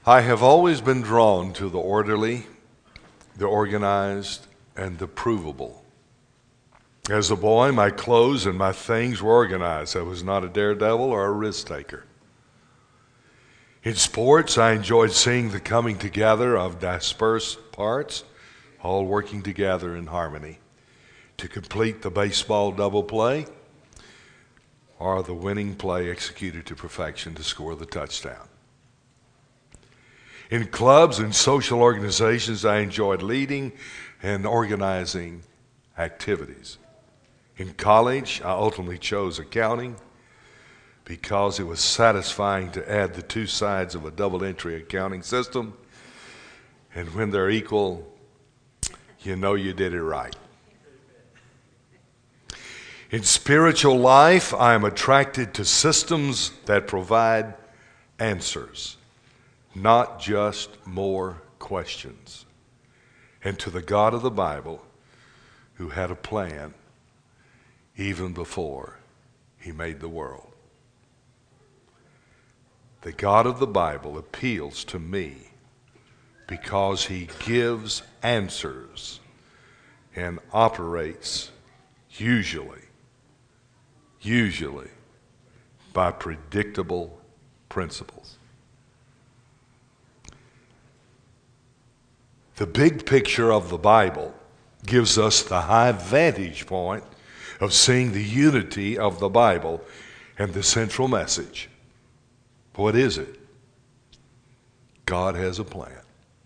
I have always been drawn to the orderly, the organized, and the provable. As a boy, my clothes and my things were organized. I was not a daredevil or a risk taker. In sports, I enjoyed seeing the coming together of dispersed parts, all working together in harmony to complete the baseball double play or the winning play executed to perfection to score the touchdown. In clubs and social organizations, I enjoyed leading and organizing activities. In college, I ultimately chose accounting because it was satisfying to add the two sides of a double-entry accounting system, and when they're equal, you know you did it right. In spiritual life, I am attracted to systems that provide answers, not just more questions, and to the God of the Bible who had a plan even before he made the world. The God of the Bible appeals to me because he gives answers and operates usually by predictable principles. The big picture of the Bible gives us the high vantage point of seeing the unity of the Bible and the central message. What is it? God has a plan.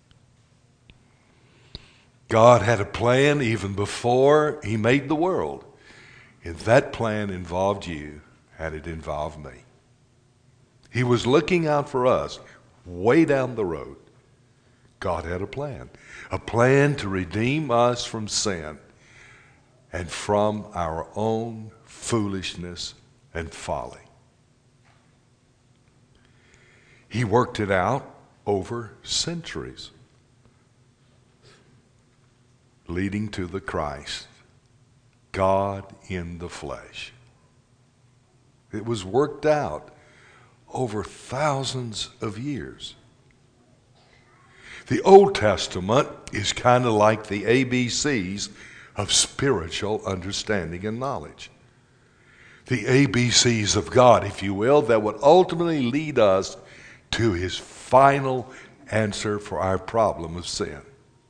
God had a plan even before he made the world. And that plan involved you, and it involved me. He was looking out for us way down the road. God had a plan to redeem us from sin and from our own foolishness and folly. He worked it out over centuries, leading to the Christ, God in the flesh. It was worked out over thousands of years. The Old Testament is kind of like the ABCs of spiritual understanding and knowledge. The ABCs of God, if you will, that would ultimately lead us to his final answer for our problem of sin.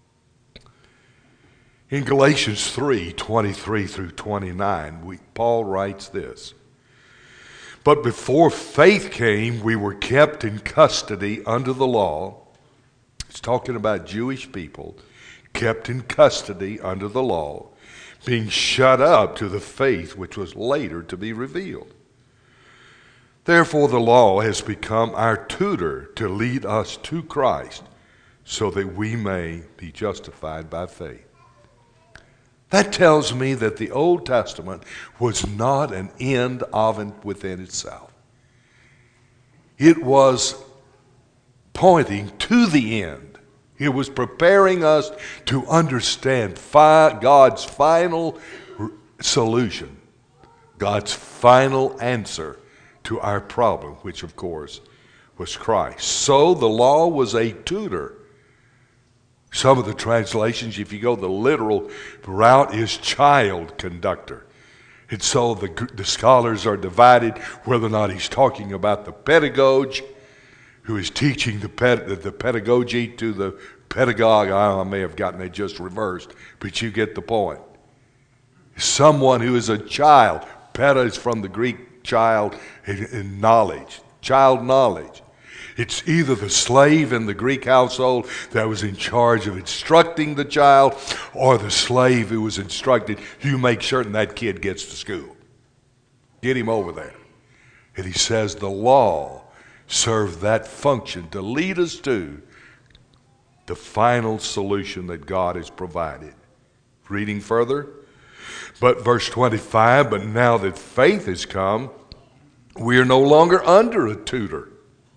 In Galatians 3:23 through 29, Paul writes this: "But before faith came, we were kept in custody under the law." It's talking about Jewish people kept in custody under the law, being shut up to the faith which was later to be revealed. Therefore, the law has become our tutor to lead us to Christ, so that we may be justified by faith. That tells me that the Old Testament was not an end of and within itself. It was pointing to the end. It was preparing us to understand God's final solution, God's final answer to our problem, which of course was Christ. So the law was a tutor. Some of the translations, if you go the literal route, is child conductor. And so the scholars are divided whether or not he's talking about the pedagogue who is teaching the pedagogy to the pedagogue. I may have gotten it just reversed, but you get the point. Someone who is a child. Peda is from the Greek child in knowledge, child knowledge. It's either the slave in the Greek household that was in charge of instructing the child, or the slave who was instructed, you make certain that kid gets to school. Get him over there. And he says the law served that function to lead us to the final solution that God has provided. Reading further, but verse 25, but now that faith has come, we are no longer under a tutor.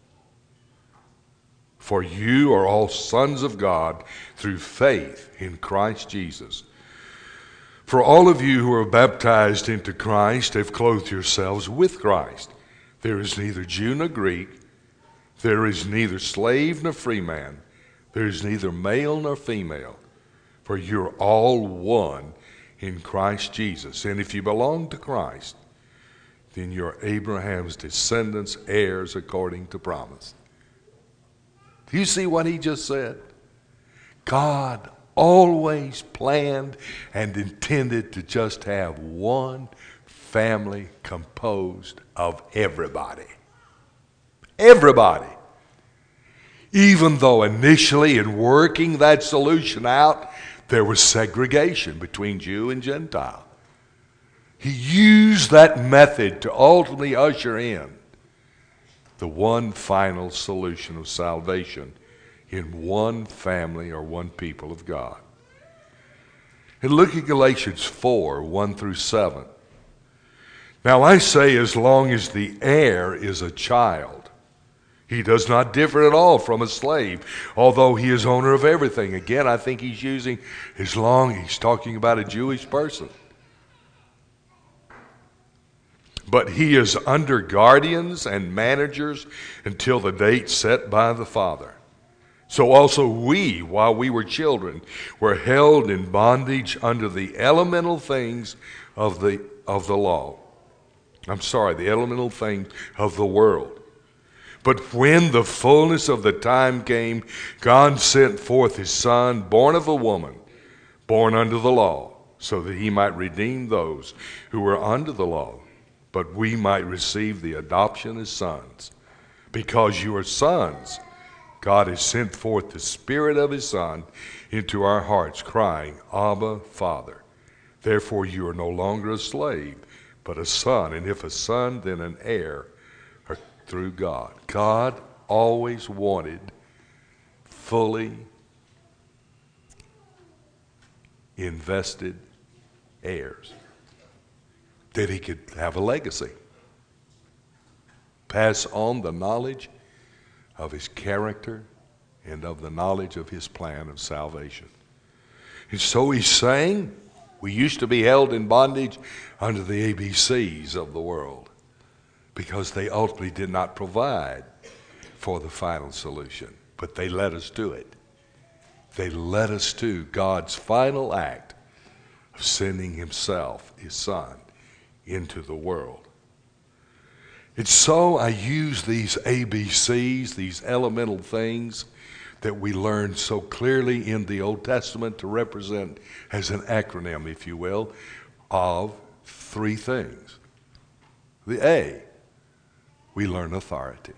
For you are all sons of God through faith in Christ Jesus. For all of you who are baptized into Christ have clothed yourselves with Christ. There is neither Jew nor Greek. There is neither slave nor free man. There is neither male nor female. For you're all one in Christ Jesus. And if you belong to Christ, then you're Abraham's descendants, heirs according to promise. Do you see what he just said? God always planned and intended to just have one family composed of everybody. Everybody. Even though initially in working that solution out, there was segregation between Jew and Gentile. He used that method to ultimately usher in the one final solution of salvation in one family or one people of God. And look at Galatians 4, 1 through 7. Now I say, as long as the heir is a child, he does not differ at all from a slave, although he is owner of everything. Again, I think he's using as long, he's talking about a Jewish person. But he is under guardians and managers until the date set by the Father. So also we, while we were children, were held in bondage under the elemental things of the law. The elemental things of the world. But when the fullness of the time came, God sent forth his Son, born of a woman, born under the law, so that he might redeem those who were under the law, but we might receive the adoption as sons. Because you are sons, God has sent forth the Spirit of his Son into our hearts, crying, Abba, Father. Therefore you are no longer a slave, but a son, and if a son, then an heir through God. God always wanted fully invested heirs, that he could have a legacy, pass on the knowledge of his character and of the knowledge of his plan of salvation. And so he's saying, we used to be held in bondage under the ABCs of the world because they ultimately did not provide for the final solution, but they let us do it. They led us to God's final act of sending himself, his Son, into the world. And so I use these ABCs, these elemental things that we learn so clearly in the Old Testament to represent as an acronym, if you will, of three things. The A, we learn authority.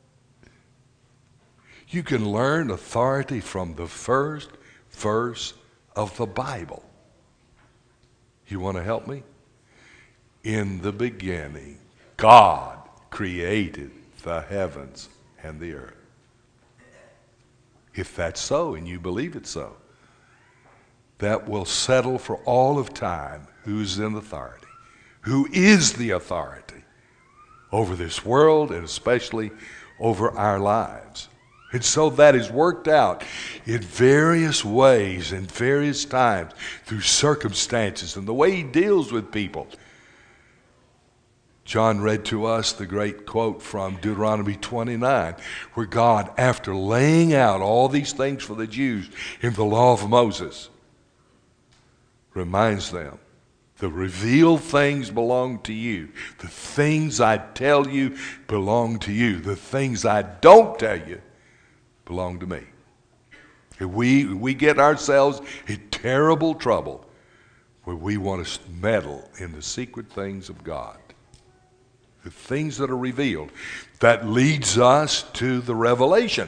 You can learn authority from the first verse of the Bible. You want to help me? In the beginning, God created the heavens and the earth. If that's so, and you believe it so, that will settle for all of time who's in authority, who is the authority over this world and especially over our lives. And so that is worked out in various ways and various times through circumstances and the way he deals with people. John read to us the great quote from Deuteronomy 29, where God, after laying out all these things for the Jews in the law of Moses, reminds them, the revealed things belong to you. The things I tell you belong to you. The things I don't tell you belong to me. If we get ourselves in terrible trouble where we want to meddle in the secret things of God. The things that are revealed. That leads us to the revelation.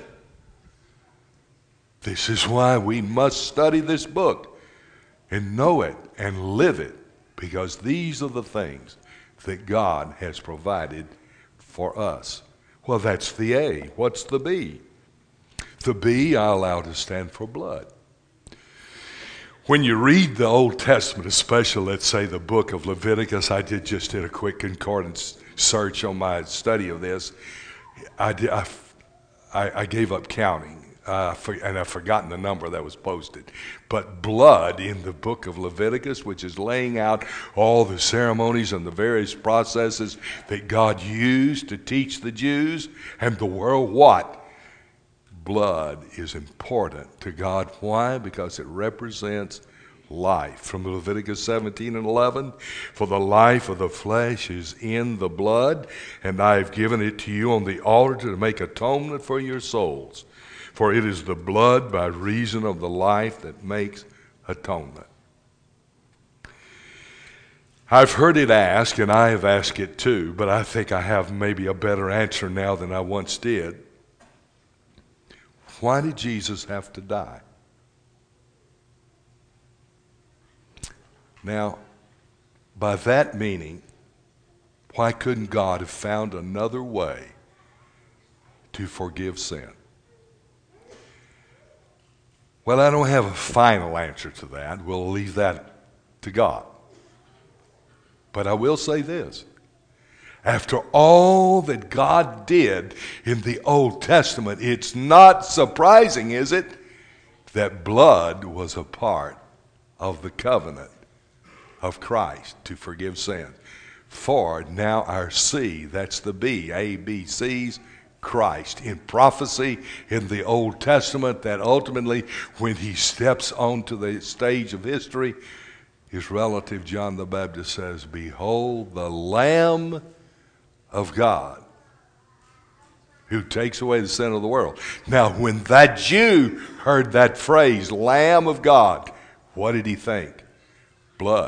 This is why we must study this book and know it and live it, because these are the things that God has provided for us. Well, that's the A. What's the B? The B I allow to stand for blood. When you read the Old Testament, especially, let's say, the book of Leviticus, I just did a quick concordance search on my study of this. I gave up counting. and I've forgotten the number that was posted, but blood in the book of Leviticus, which is laying out all the ceremonies and the various processes that God used to teach the Jews and the world what? Blood is important to God. Why? Because it represents life. From Leviticus 17 and 11, for the life of the flesh is in the blood, and I have given it to you on the altar to make atonement for your souls. For it is the blood by reason of the life that makes atonement. I've heard it asked, and I have asked it too, but I think I have maybe a better answer now than I once did. Why did Jesus have to die? Now, by that meaning, why couldn't God have found another way to forgive sin? Well, I don't have a final answer to that. We'll leave that to God. But I will say this. After all that God did in the Old Testament, it's not surprising, is it, that blood was a part of the covenant of Christ to forgive sin. For now our C, that's the B, A, B, C's, Christ. In prophecy in the Old Testament, that ultimately when he steps onto the stage of history, his relative John the Baptist says, "Behold the Lamb of God who takes away the sin of the world." Now when that Jew heard that phrase, Lamb of God, what did he think? Blood.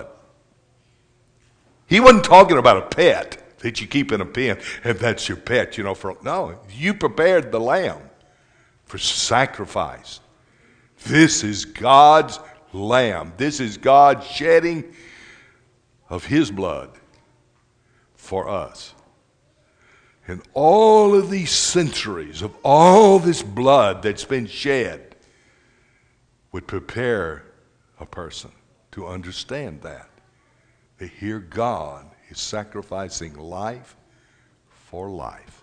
He wasn't talking about a pet that you keep in a pen, and that's your pet, no, you prepared the lamb for sacrifice. This is God's lamb. This is God's shedding of his blood for us. And all of these centuries of all this blood that's been shed would prepare a person to understand that. Here God is sacrificing life for life.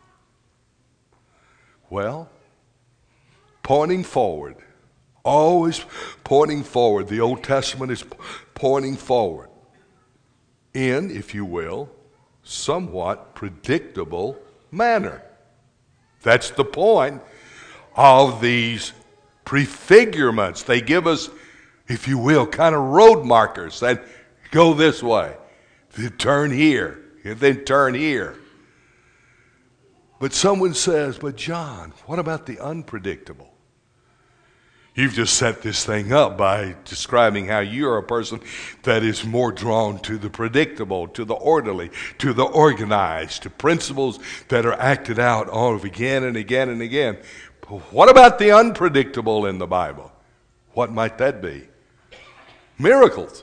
Well, pointing forward, always pointing forward. The Old Testament is pointing forward in, if you will, somewhat predictable manner. That's the point of these prefigurements. They give us, if you will, kind of road markers that go this way, then turn here, and then turn here. But someone says, but John, what about the unpredictable? You've just set this thing up by describing how you're a person that is more drawn to the predictable, to the orderly, to the organized, to principles that are acted out all of again and again and again. But what about the unpredictable in the Bible? What might that be? Miracles.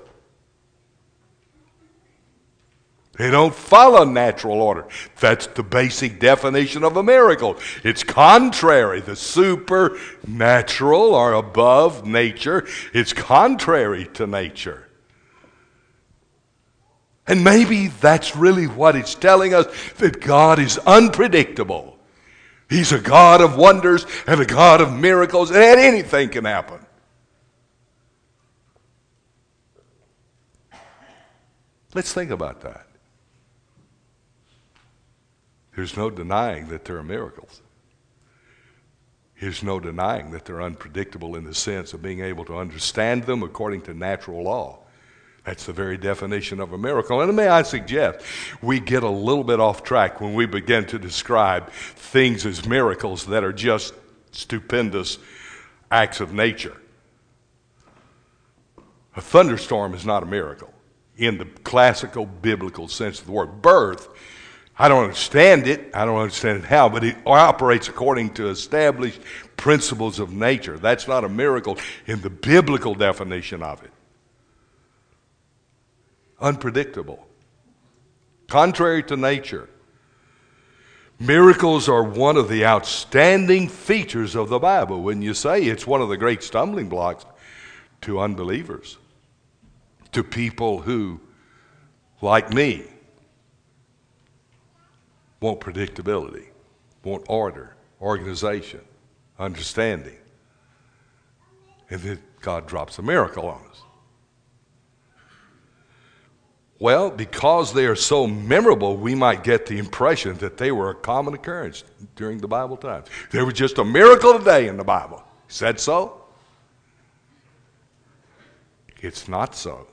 They don't follow natural order. That's the basic definition of a miracle. It's contrary. The supernatural or above nature, it's contrary to nature. And maybe that's really what it's telling us, that God is unpredictable. He's a God of wonders and a God of miracles, and anything can happen. Let's think about that. There's no denying that there are miracles. There's no denying that they're unpredictable in the sense of being able to understand them according to natural law. That's the very definition of a miracle. And may I suggest, we get a little bit off track when we begin to describe things as miracles that are just stupendous acts of nature. A thunderstorm is not a miracle in the classical biblical sense of the word. Birth, I don't understand it. I don't understand how, but it operates according to established principles of nature. That's not a miracle in the biblical definition of it. Unpredictable. Contrary to nature. Miracles are one of the outstanding features of the Bible. Wouldn't you say? It's one of the great stumbling blocks to unbelievers, to people who, like me, want predictability, want order, organization, understanding. And then God drops a miracle on us. Well, because they are so memorable, we might get the impression that they were a common occurrence during the Bible times. There was just a miracle a day in the Bible. Is that so? It's not so.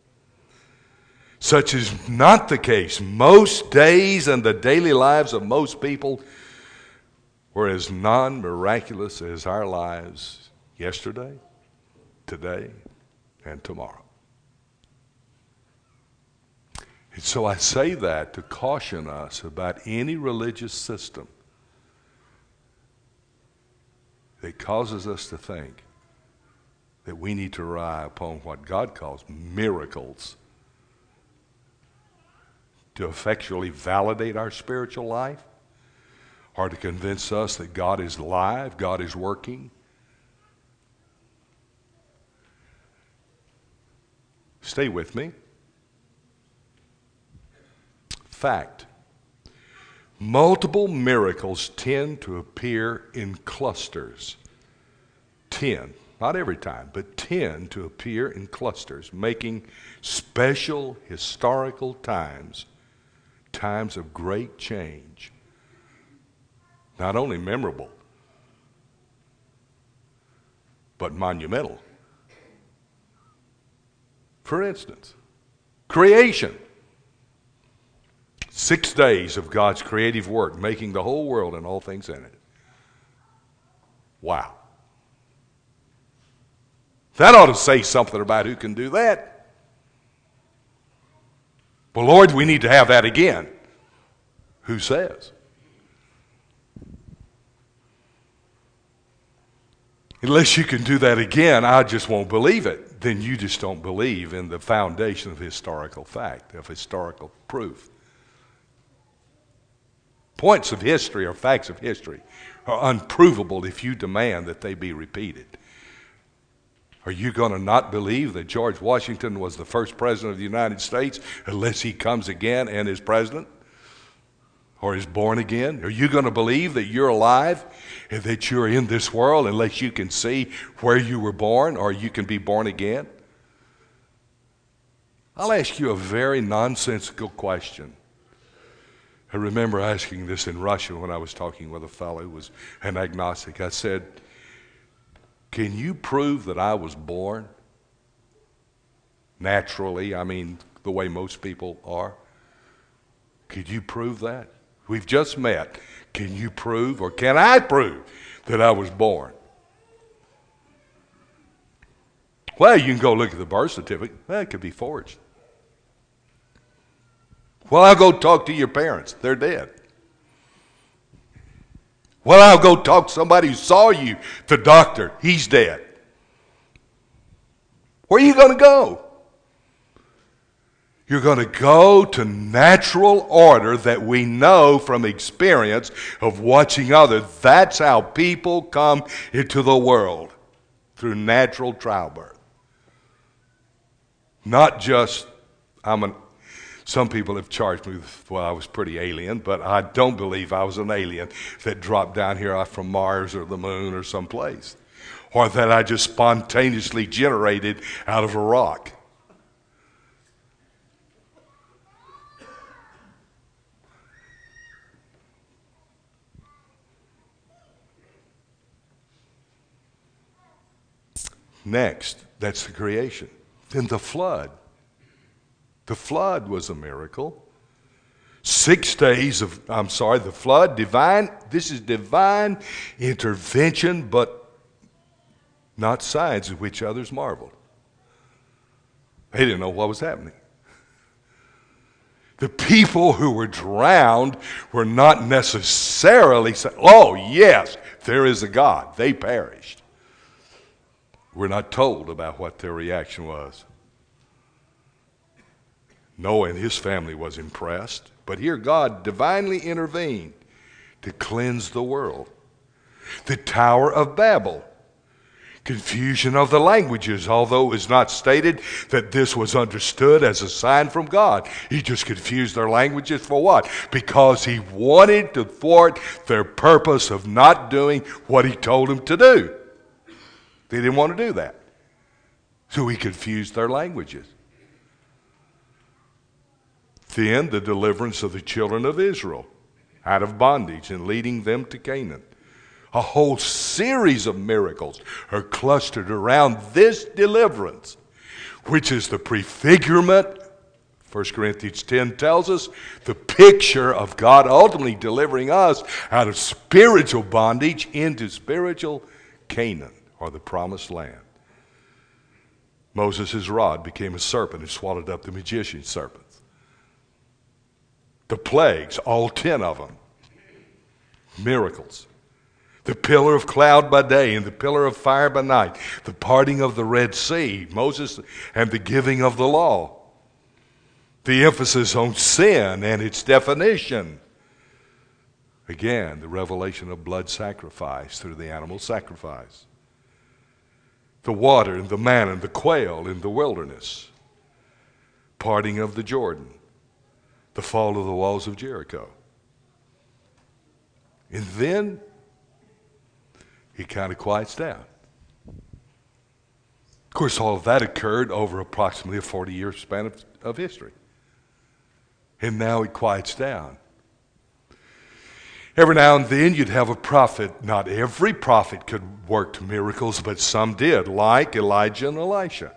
Such is not the case. Most days and the daily lives of most people were as non-miraculous as our lives yesterday, today, and tomorrow. And so I say that to caution us about any religious system that causes us to think that we need to rely upon what God calls miracles to effectually validate our spiritual life, or to convince us that God is alive, God is working. Stay with me. Fact. Multiple miracles tend to appear in clusters. 10, not every time, but tend to appear in clusters, making special historical times of great change. Not only memorable, but monumental. For instance, creation. 6 days of God's creative work, making the whole world and all things in it. Wow. That ought to say something about who can do that. Well, Lord, we need to have that again. Who says? Unless you can do that again, I just won't believe it. Then you just don't believe in the foundation of historical fact, of historical proof. Points of history or facts of history are unprovable if you demand that they be repeated. Are you going to not believe that George Washington was the first president of the United States unless he comes again and is president? Or is born again? Are you going to believe that you're alive and that you're in this world unless you can see where you were born or you can be born again? I'll ask you a very nonsensical question. I remember asking this in Russia when I was talking with a fellow who was an agnostic. I said, can you prove that I was born naturally? I mean, the way most people are. Could you prove that? We've just met. Can you prove, or can I prove, that I was born? Well, you can go look at the birth certificate. Well, it could be forged. Well, I'll go talk to your parents. They're dead. Well, I'll go talk to somebody who saw you, the doctor. He's dead. Where are you going to go? You're going to go to natural order that we know from experience of watching others. That's how people come into the world, through natural childbirth. Not just, some people have charged me with, well, I was pretty alien, but I don't believe I was an alien that dropped down here from Mars or the moon or someplace, or that I just spontaneously generated out of a rock. Next, that's the creation. Then the flood. The flood was a miracle. 6 days of, the flood, this is divine intervention, but not signs at which others marveled. They didn't know what was happening. The people who were drowned were not necessarily saying, oh yes, there is a God. They perished. We're not told about what their reaction was. Noah and his family was impressed, but here God divinely intervened to cleanse the world. The Tower of Babel, confusion of the languages, although it was not stated that this was understood as a sign from God. He just confused their languages for what? Because he wanted to thwart their purpose of not doing what he told them to do. They didn't want to do that. So he confused their languages. Then the deliverance of the children of Israel out of bondage and leading them to Canaan. A whole series of miracles are clustered around this deliverance, which is the prefigurement. 1 Corinthians 10 tells us the picture of God ultimately delivering us out of spiritual bondage into spiritual Canaan, or the promised land. Moses' rod became a serpent and swallowed up the magician's serpents. The plagues, all 10 of them, miracles. The pillar of cloud by day and the pillar of fire by night. The parting of the Red Sea, Moses, and the giving of the law. The emphasis on sin and its definition. Again, the revelation of blood sacrifice through the animal sacrifice. The water and the manna and the quail in the wilderness. Parting of the Jordan. The fall of the walls of Jericho. And then he kind of quiets down. Of course, all of that occurred over approximately a 40-year span of history. And now it quiets down. Every now and then you'd have a prophet. Not every prophet could work miracles, but some did, like Elijah and Elisha.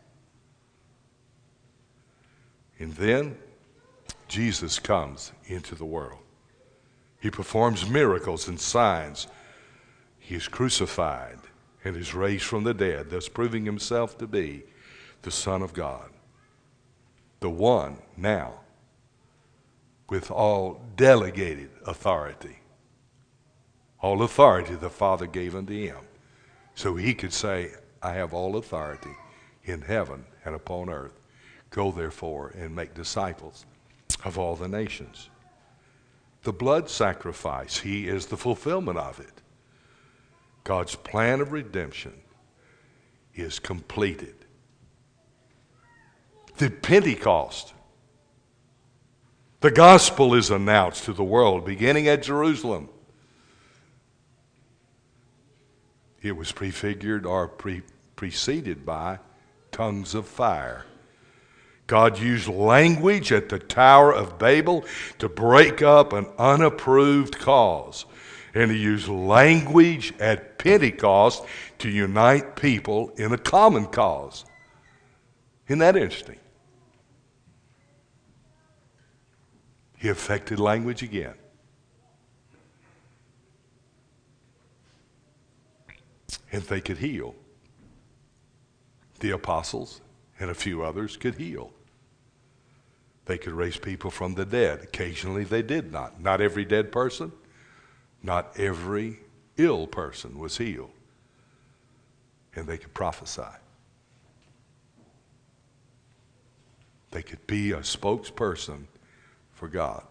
And then Jesus comes into the world. He performs miracles and signs. He is crucified and is raised from the dead, thus proving himself to be the Son of God. The one now with all delegated authority. All authority the Father gave unto him. So he could say, I have all authority in heaven and upon earth. Go therefore and make disciples of all the nations. The blood sacrifice, he is the fulfillment of it. God's plan of redemption is completed. The Pentecost. The gospel is announced to the world beginning at Jerusalem. It was prefigured or preceded by tongues of fire. God used language at the Tower of Babel to break up an unapproved cause. And he used language at Pentecost to unite people in a common cause. Isn't that interesting? He affected language again. And they could heal. The apostles and a few others could heal. They could raise people from the dead. Occasionally they did not. Not every dead person, not every ill person was healed. And they could prophesy. They could be a spokesperson for God.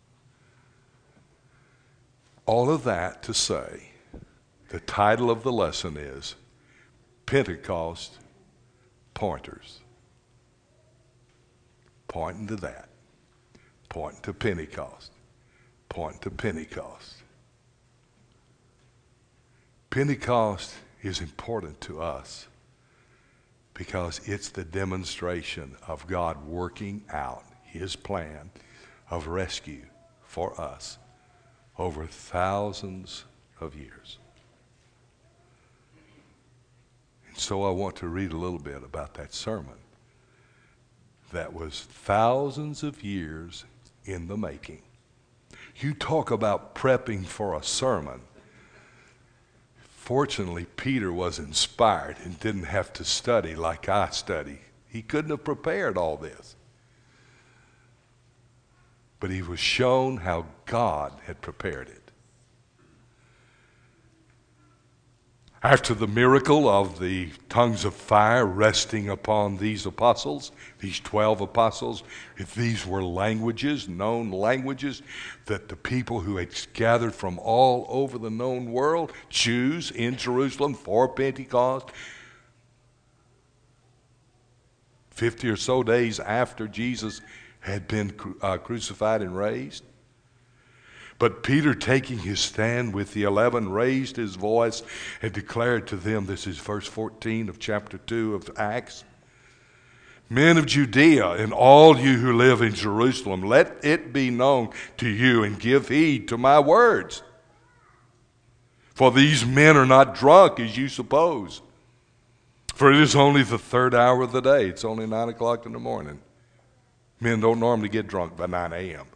All of that to say, the title of the lesson is Pentecost Pointers. Pointing to that. Pointing to Pentecost. Pointing to Pentecost. Pentecost is important to us because it's the demonstration of God working out his plan of rescue for us over thousands of years. And so I want to read a little bit about that sermon that was thousands of years in the making. You talk about prepping for a sermon. Fortunately, Peter was inspired and didn't have to study like I study. He couldn't have prepared all this. But he was shown how God had prepared it. After the miracle of the tongues of fire resting upon these apostles, these 12 apostles, if these were languages, known languages, that the people who had gathered from all over the known world, Jews in Jerusalem for Pentecost, 50 or so days after Jesus had been crucified and raised. But Peter, taking his stand with the 11, raised his voice and declared to them, this is verse 14 of chapter 2 of Acts, "Men of Judea, and all you who live in Jerusalem, let it be known to you, and give heed to my words. For these men are not drunk, as you suppose. For it is only the third hour of the day. It's only 9 o'clock in the morning. Men don't normally get drunk by 9 a.m.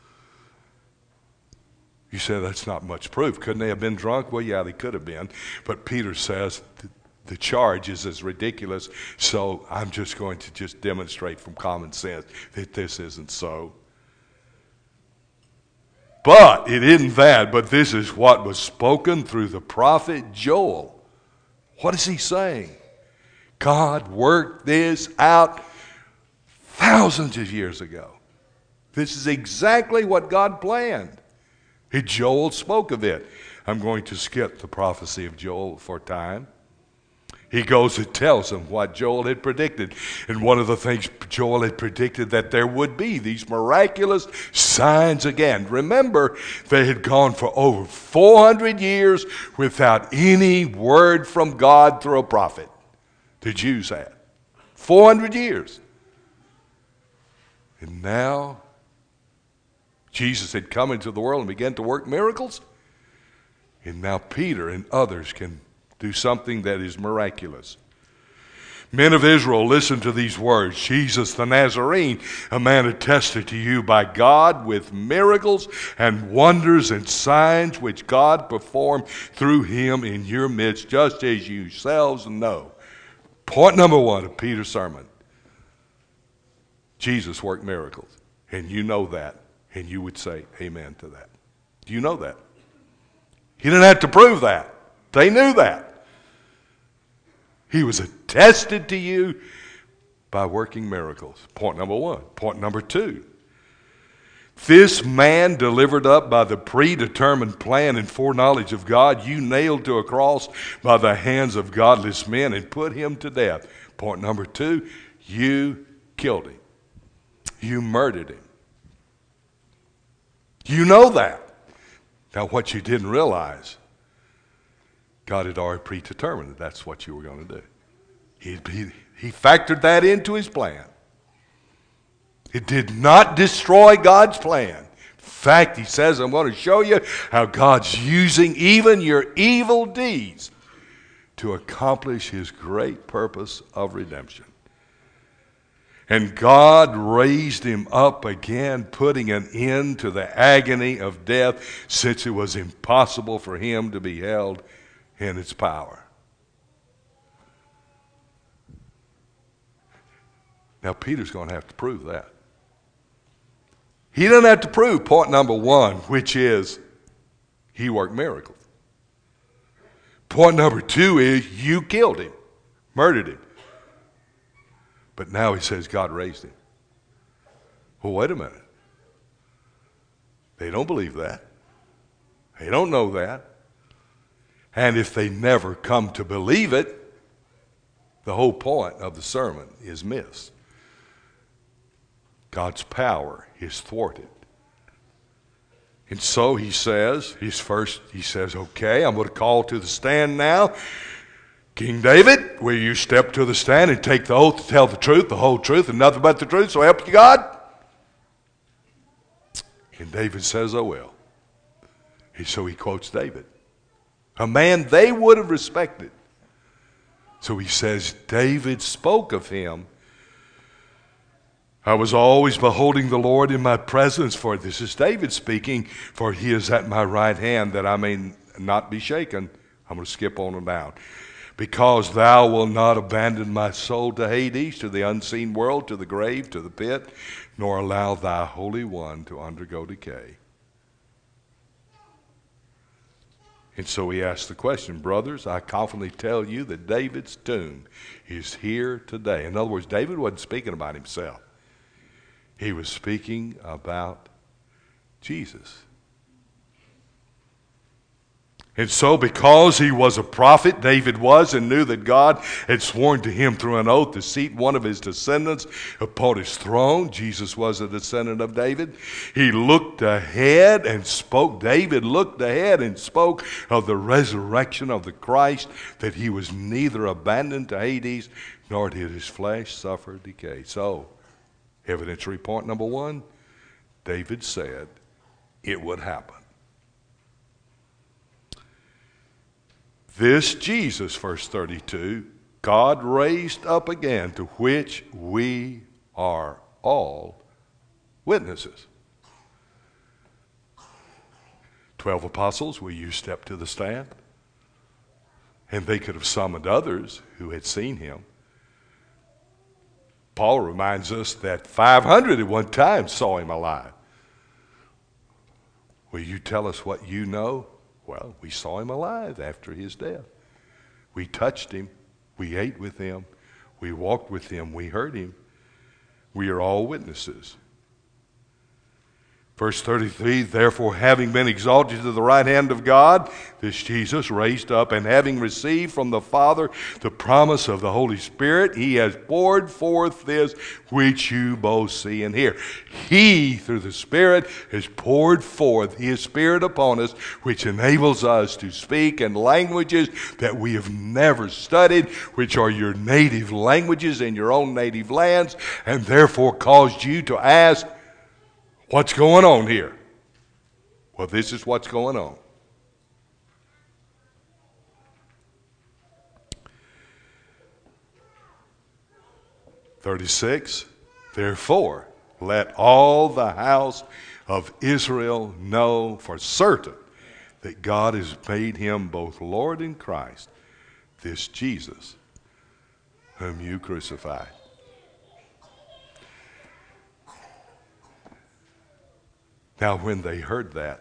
You say that's not much proof. Couldn't they have been drunk? Well, yeah, they could have been. But Peter says the charge is as ridiculous, so I'm just going to just demonstrate from common sense that this isn't so. But it isn't that, but this is what was spoken through the prophet Joel. What is he saying? God worked this out thousands of years ago. This is exactly what God planned. Joel spoke of it. I'm going to skip the prophecy of Joel for time. He goes and tells them what Joel had predicted. And one of the things Joel had predicted, that there would be these miraculous signs again. Remember, they had gone for over 400 years without any word from God through a prophet. The Jews had. 400 years. And now Jesus had come into the world and began to work miracles. And now Peter and others can do something that is miraculous. Men of Israel, listen to these words. Jesus the Nazarene, a man attested to you by God with miracles and wonders and signs which God performed through him in your midst, just as you yourselves know. Point number 1 of Peter's sermon. Jesus worked miracles. And you know that. And you would say amen to that. Do you know that? He didn't have to prove that. They knew that. He was attested to you by working miracles. Point number 1. Point number 2. This man delivered up by the predetermined plan and foreknowledge of God, you nailed to a cross by the hands of godless men and put him to death. Point number 2. You killed him. You murdered him. You know that. Now, what you didn't realize, God had already predetermined that that's what you were going to do. He factored that into his plan. It did not destroy God's plan. In fact, he says, I'm going to show you how God's using even your evil deeds to accomplish his great purpose of redemption. And God raised him up again, putting an end to the agony of death, since it was impossible for him to be held in its power. Now, Peter's going to have to prove that. He doesn't have to prove point number 1, which is he worked miracles. Point number 2 is you killed him, murdered him. But now he says God raised him. Well, wait a minute. They don't believe that. They don't know that. And if they never come to believe it, the whole point of the sermon is missed. God's power is thwarted. And so he says, he says, okay, I'm going to call to the stand now. King David, will you step to the stand and take the oath to tell the truth, the whole truth, and nothing but the truth, so help you God? And David says, I will. And so he quotes David, a man they would have respected. So he says, David spoke of him. I was always beholding the Lord in my presence, for this is David speaking, for he is at my right hand, that I may not be shaken. I'm going to skip on and down. Because thou wilt not abandon my soul to Hades, to the unseen world, to the grave, to the pit, nor allow thy Holy One to undergo decay. And so he asked the question, brothers, I confidently tell you that David's tomb is here today. In other words, David wasn't speaking about himself. He was speaking about Jesus. And so, because he was a prophet, David was, and knew that God had sworn to him through an oath to seat one of his descendants upon his throne. Jesus was a descendant of David. He looked ahead and spoke. David looked ahead and spoke of the resurrection of the Christ, that he was neither abandoned to Hades, nor did his flesh suffer decay. So, evidentiary point number one, David said it would happen. This Jesus, verse 32, God raised up again, to which we are all witnesses. 12 apostles, will you step to the stand? And they could have summoned others who had seen him. Paul reminds us that 500 at one time saw him alive. Will you tell us what you know? Well, we saw him alive after his death. We touched him. We ate with him. We walked with him. We heard him. We are all witnesses. Verse 33, therefore, having been exalted to the right hand of God, this Jesus raised up, and having received from the Father the promise of the Holy Spirit, he has poured forth this which you both see and hear. He, through the Spirit, has poured forth his Spirit upon us, which enables us to speak in languages that we have never studied, which are your native languages in your own native lands, and therefore caused you to ask, what's going on here? Well, this is what's going on. (36) Therefore, let all the house of Israel know for certain that God has made him both Lord and Christ, this Jesus whom you crucified. Now, when they heard that,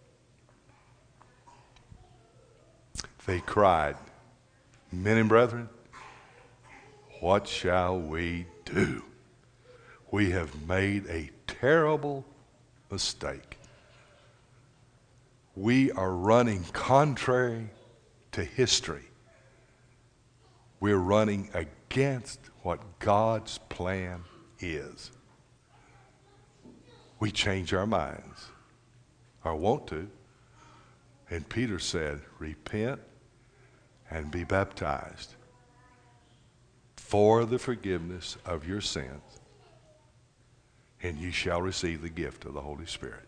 they cried, men and brethren, what shall we do? We have made a terrible mistake. We are running contrary to history. We're running against what God's plan is. We change our minds, or want to. And Peter said, repent and be baptized for the forgiveness of your sins, and you shall receive the gift of the Holy Spirit.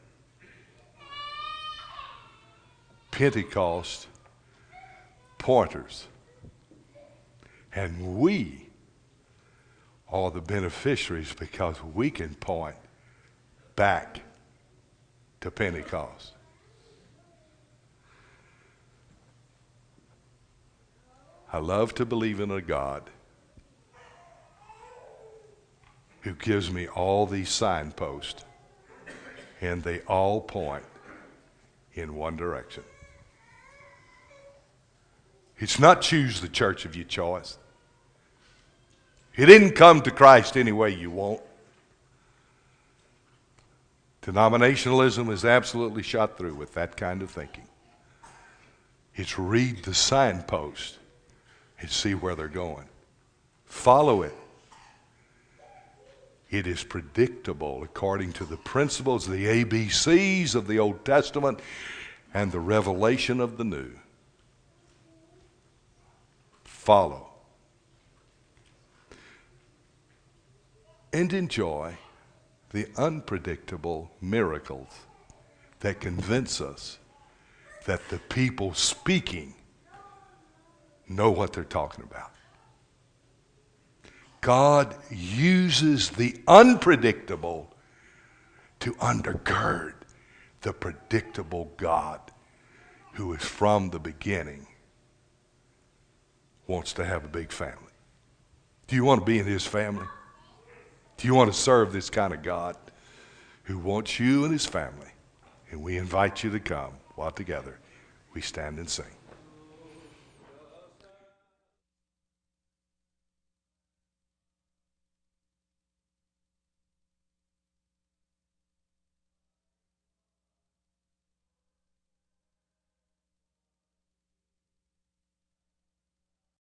Pentecost pointers, and we are the beneficiaries because we can point back to Pentecost. I love to believe in a God who gives me all these signposts, and they all point in one direction. It's not choose the church of your choice. You didn't come to Christ any way you want. Denominationalism is absolutely shot through with that kind of thinking. It's read the signpost and see where they're going. Follow it. It is predictable according to the principles, the ABCs of the Old Testament and the revelation of the New. Follow. And enjoy the unpredictable miracles that convince us that the people speaking know what they're talking about. God uses the unpredictable to undergird the predictable God who is from the beginning wants to have a big family. Do you want to be in his family? Do you want to serve this kind of God who wants you and his family? And we invite you to come while together we stand and sing.